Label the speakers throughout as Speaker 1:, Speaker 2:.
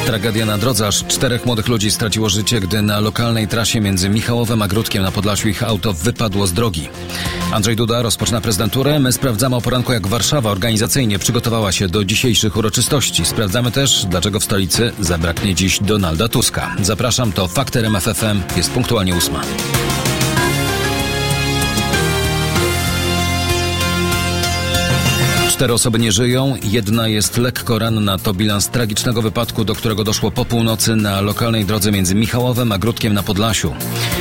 Speaker 1: Tragedia na drodze. Aż 4 młodych ludzi straciło życie, gdy na lokalnej trasie między Michałowem a Gródkiem na Podlasiu ich auto wypadło z drogi. Andrzej Duda rozpoczyna prezydenturę. My sprawdzamy o poranku, jak Warszawa organizacyjnie przygotowała się do dzisiejszych uroczystości. Sprawdzamy też, dlaczego w stolicy zabraknie dziś Donalda Tuska. Zapraszam, to Fakt RMF FM. Jest punktualnie 8. 4 osoby nie żyją, jedna jest lekko ranna. To bilans tragicznego wypadku, do którego doszło po północy na lokalnej drodze między Michałowem a Gródkiem na Podlasiu.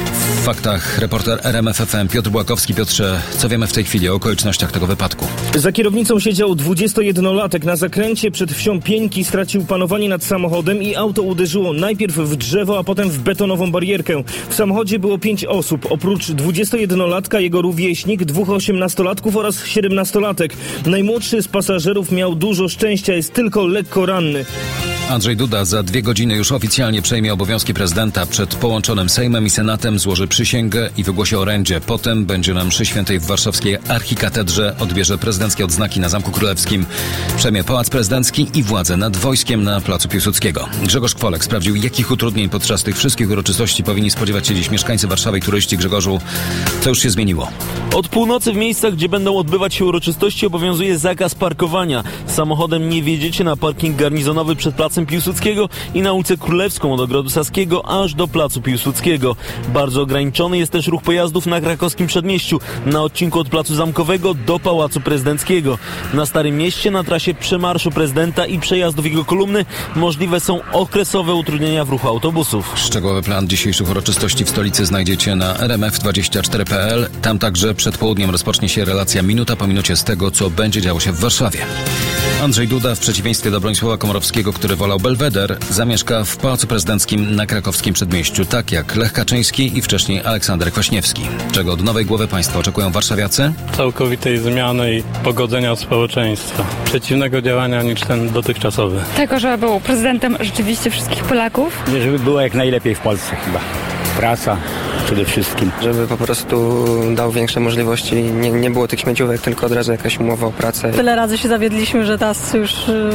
Speaker 1: W faktach reporter RMF FM Piotr Błakowski. Piotrze, co wiemy w tej chwili o okolicznościach tego wypadku?
Speaker 2: Za kierownicą siedział 21-latek. Na zakręcie przed wsią Pieńki stracił panowanie nad samochodem i auto uderzyło najpierw w drzewo, a potem w betonową barierkę. W samochodzie było 5 osób. Oprócz 21-latka jego rówieśnik, 2 18-latków oraz 17-latek. Najmłodszy z pasażerów miał dużo szczęścia, jest tylko lekko ranny.
Speaker 1: Andrzej Duda za 2 godziny już oficjalnie przejmie obowiązki prezydenta. Przed połączonym Sejmem i Senatem złoży przysięgę i wygłosi orędzie. Potem będzie na mszy świętej w warszawskiej archikatedrze, odbierze prezydenckie odznaki na Zamku Królewskim, przejmie Pałac Prezydencki i władzę nad wojskiem na Placu Piłsudskiego. Grzegorz Kwolek sprawdził, jakich utrudnień podczas tych wszystkich uroczystości powinni spodziewać się dziś mieszkańcy Warszawy i turyści. Grzegorzu, co już się zmieniło?
Speaker 3: Od północy w miejscach, gdzie będą odbywać się uroczystości, obowiązuje zakaz parkowania. Samochodem nie wjedziecie na parking garnizonowy przed Placem Piłsudskiego i na ulicę Królewską od Ogrodu Saskiego aż do Placu Piłsudskiego. Bardzo ograniczony jest też ruch pojazdów na krakowskim Przedmieściu, na odcinku od Placu Zamkowego do Pałacu Prezydenckiego. Na Starym Mieście, na trasie przemarszu prezydenta i przejazdów jego kolumny możliwe są okresowe utrudnienia w ruchu autobusów.
Speaker 1: Szczegółowy plan dzisiejszych uroczystości w stolicy znajdziecie na rmf24.pl. Tam także przed południem rozpocznie się relacja minuta po minucie z tego, co będzie działo się w Warszawie. Andrzej Duda, w przeciwieństwie do Bronisława Komorowskiego, który wolał Belweder, zamieszka w Pałacu Prezydenckim na krakowskim Przedmieściu, tak jak Lech Kaczyński i wcześniej Aleksander Kwaśniewski. Czego od nowej głowy państwa oczekują warszawiacy?
Speaker 4: Całkowitej zmiany i pogodzenia społeczeństwa. Przeciwnego działania niż ten dotychczasowy.
Speaker 5: Tego, żeby był prezydentem rzeczywiście wszystkich Polaków.
Speaker 6: Żeby było jak najlepiej w Polsce chyba. Praca przede wszystkim.
Speaker 7: Żeby po prostu dał większe możliwości, nie było tych śmieciówek, tylko od razu jakaś umowa o pracę.
Speaker 8: Tyle razy się zawiedliśmy, że teraz już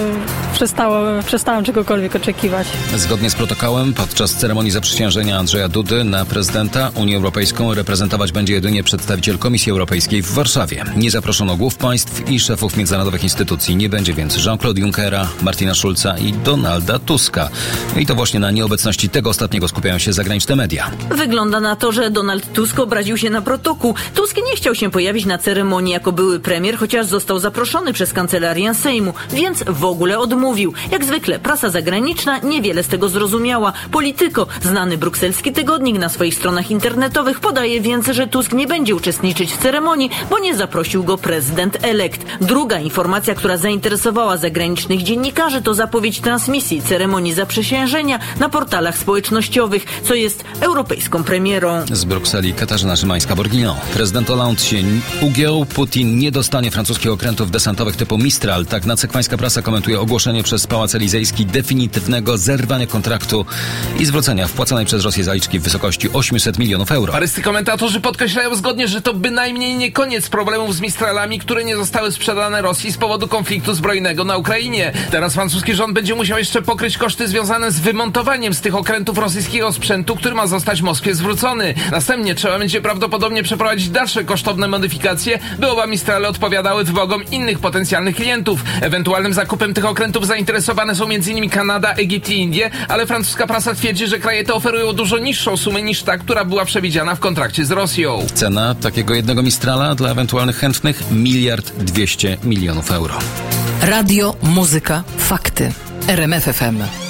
Speaker 8: przestałem czegokolwiek oczekiwać.
Speaker 1: Zgodnie z protokołem podczas ceremonii zaprzysiężenia Andrzeja Dudy na prezydenta Unię Europejską reprezentować będzie jedynie przedstawiciel Komisji Europejskiej w Warszawie. Nie zaproszono głów państw i szefów międzynarodowych instytucji. Nie będzie więc Jean-Claude Junckera, Martina Schulza i Donalda Tuska. I to właśnie na nieobecności tego ostatniego skupiają się zagraniczne media.
Speaker 9: Wygląda na to, że Donald Tusk obraził się na protokół. Tusk nie chciał się pojawić na ceremonii jako były premier, chociaż został zaproszony przez kancelarię Sejmu, więc w ogóle odmówił. Jak zwykle prasa zagraniczna niewiele z tego zrozumiała. Politico, znany brukselski tygodnik, na swoich stronach internetowych podaje więc, że Tusk nie będzie uczestniczyć w ceremonii, bo nie zaprosił go prezydent elekt. Druga informacja, która zainteresowała zagranicznych dziennikarzy, to zapowiedź transmisji ceremonii zaprzysiężenia na portalach społecznościowych, co jest europejską premierą.
Speaker 1: Z Brukseli Katarzyna Szymańska-Borgino. Prezydent Hollande się ugiął. Putin nie dostanie francuskich okrętów desantowych typu Mistral. Tak nadsekwańska prasa komentuje ogłoszenie przez Pałac Elizejski definitywnego zerwania kontraktu i zwrócenia wpłaconej przez Rosję zaliczki w wysokości 800 milionów euro.
Speaker 10: Paryscy komentatorzy podkreślają zgodnie, że to bynajmniej nie koniec problemów z Mistralami, które nie zostały sprzedane Rosji z powodu konfliktu zbrojnego na Ukrainie. Teraz francuski rząd będzie musiał jeszcze pokryć koszty związane z wymontowaniem z tych okrętów rosyjskiego sprzętu, który ma zostać Moskwie zwrócony. Następnie trzeba będzie prawdopodobnie przeprowadzić dalsze kosztowne modyfikacje, by oba Mistrale odpowiadały wymogom innych potencjalnych klientów. Ewentualnym zakupem tych okrętów zainteresowane są m.in. Kanada, Egipt i Indie, ale francuska prasa twierdzi, że kraje te oferują dużo niższą sumę niż ta, która była przewidziana w kontrakcie z Rosją.
Speaker 1: Cena takiego jednego Mistrala dla ewentualnych chętnych 1 200 milionów euro.
Speaker 11: Radio, muzyka, fakty. RMF FM.